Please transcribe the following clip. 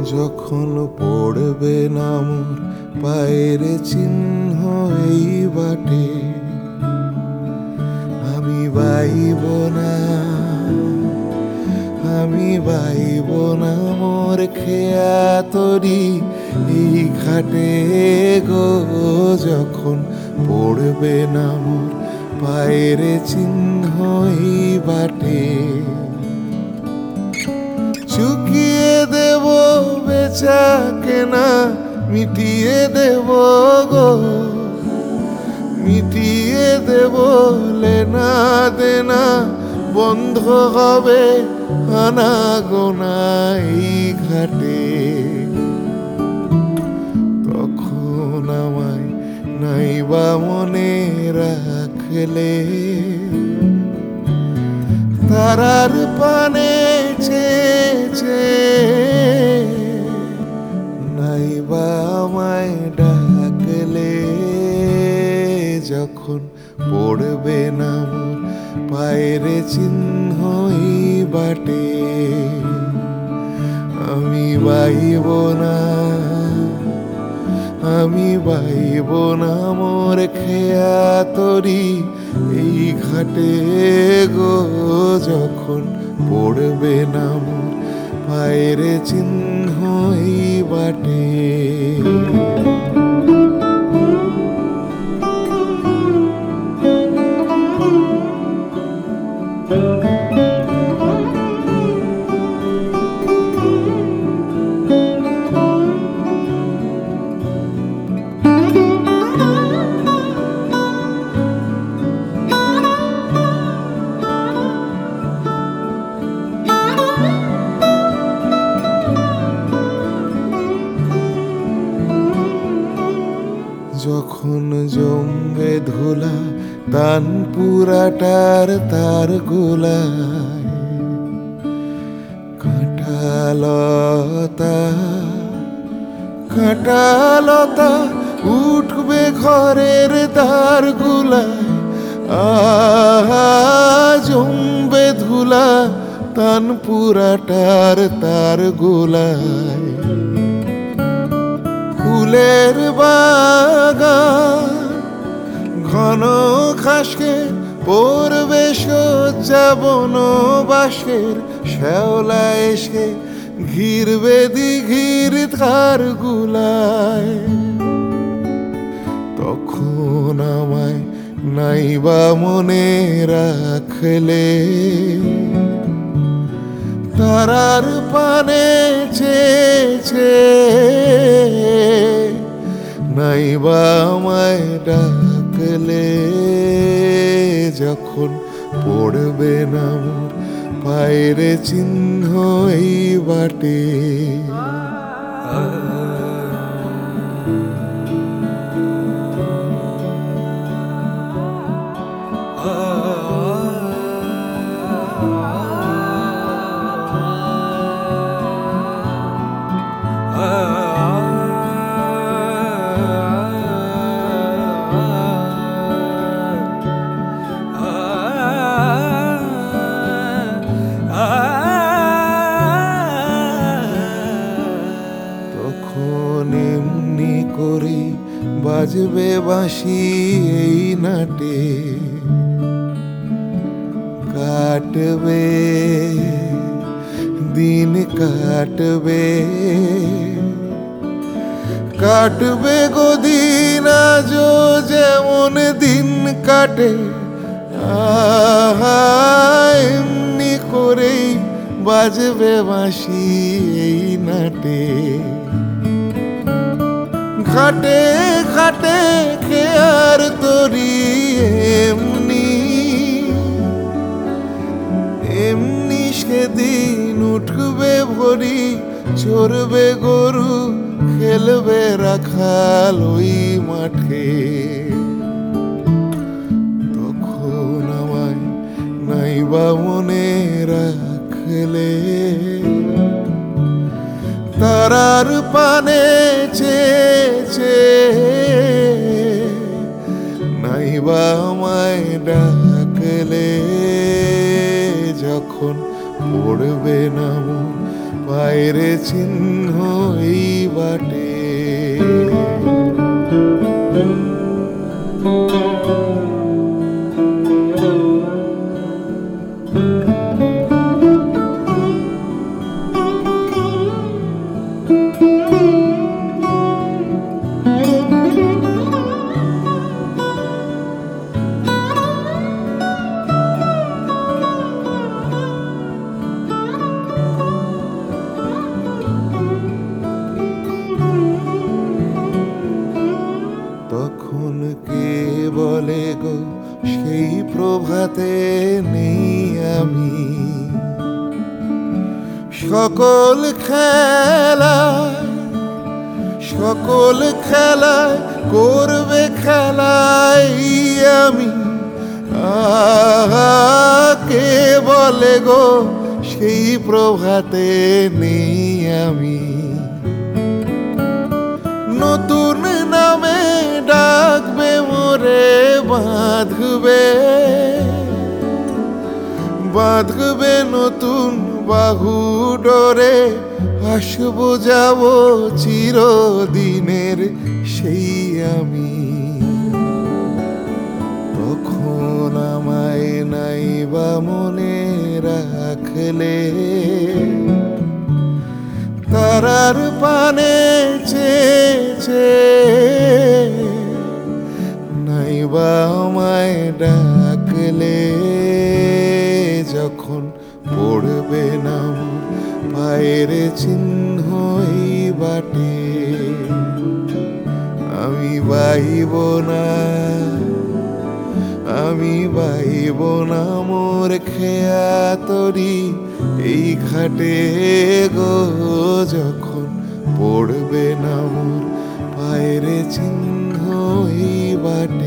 যখন পড়বে না মোর পায়ের চিহ্ন এই বাটে, আমি বাইব না, আমি বাইব না মোর খেয়া তরি এই ঘাটে গো। যখন পড়বে না মোর পায়ের চিহ্ন এই বাটে, চুকিয়ে দেব বেচা কেনা, মিটিয়ে দেব গো, মিটিয়ে দেব লেনা দেনা, বন্ধ হবে আনাগোনা এই ঘাটে। তখন আমায় নাইবা মনে রাখলে, তারার পানে চেয়েছে নাইবা আমায় ডাকলে। যখন পড়বে না মোর পায়ের চিহ্ন এই বাটে, আমি বাইব না, আমি বাইব না মোর খেয়া তরি এই ঘাটে গো। যখন পড়বে না মোর পায়ের চিহ্ন এই বাটে। যখন জমবে ধুলা তান পুরাটার তার গোলায়, কাঁটালতা কাঁটালতা উঠবে ঘরের দ্বার গুলায়। জমবে ধুলা তান পুরাটার তার গোলায়। ফুলের বাগান ঘন ঘাসকে পড়বে সজ্জা বনবাসের, শ্যাওলা এসে ঘিরবে দিঘির ধার গুলায়। তখন আমায় নাইবা মনে রাখলে, তারার পানে চেয়েছে নাইবা আমায় ডাকলে। যখন পড়বে না মোর পায়ের চিহ্ন এই বাটে, তখন এমনি করে বাজবে বাঁশি এই নাটে। কাটবে দিন কাটবে, কাটবে গো দিন আজও যেমন দিন কাটে। এমনি করেই বাজবে বাঁশি এই নাটে। ঘাটে ঘাটে খেয়ার তরি এমনি, এমনি সেদিন উঠবে ভরি, চড়বে গরু খেলবে রাখাল ওই মাঠে। তখন আমায় নাইবা মনে রাখলে, তারার পানে চেয়েছে নাইবা আমায় ডাকলে। যখন পড়বে না মোর বাইরে চিহ্ন এই বাটে। তখন কে বলে গো সেই প্রভাতে নেই আমি, সকল খেলায় করবে খেলাই আমি। কে বলে গো সেই প্রভাতে নেই আমি, নতুন নামে ডাকবে মোরে বাঁধবে নতুন বাহু ডোরে, আসবো যাব চিরদিনের সেই আমি। তখন আমায় নাইবা মনে রাখলে, তারার পানে চেয়েছে নাইবা আমায় ডাকলে, যখন পড়বে নাম পায়ের চিহ্ন এই বাটে, আমি বাইব না মোর খেয়া তরি এই ঘাটে গো, যখন পড়বে না মোর পায়ের চিহ্ন এই বাটে।